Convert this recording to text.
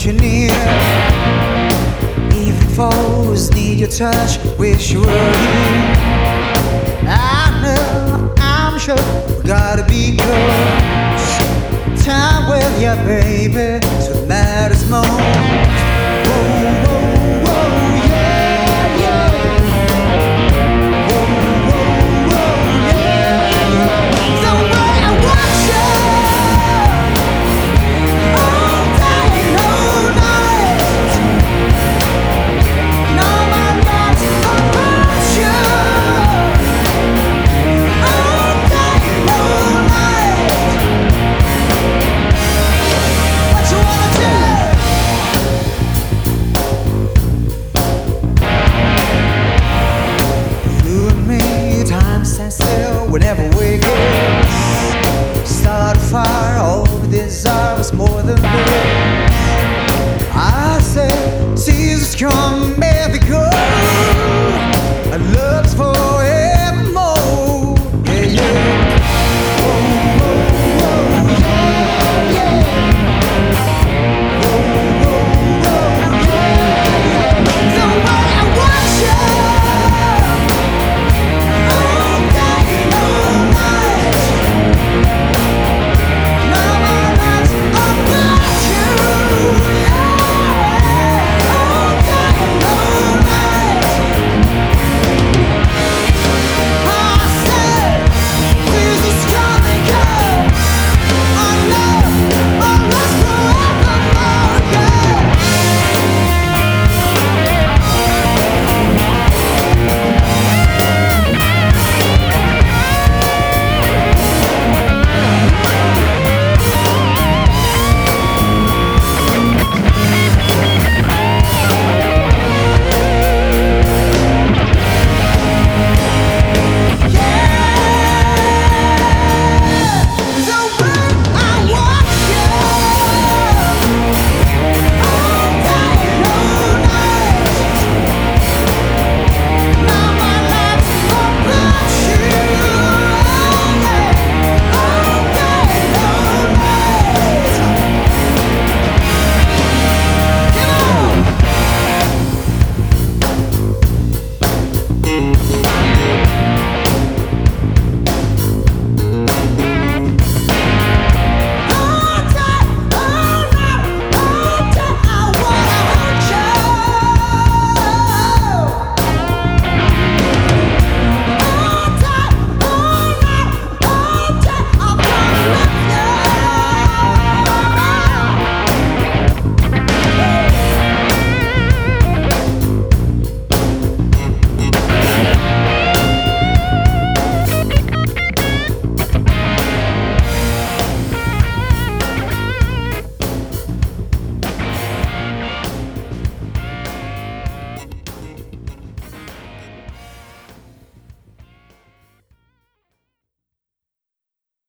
you near. Even foes need your touch, wish you were here. I know, I'm sure, we gotta be close. Time with you, baby, till it matters most. Whoa, whoa, whoa, yeah, yeah. Whoa, whoa, whoa, yeah, yeah. The way I watch you all day and all night, and all my thoughts about you all day and all night. What you wanna do? You and me, time stands still whenever we kiss. Start a fire, all we desire is more than this. I say, seasons come, baby, go.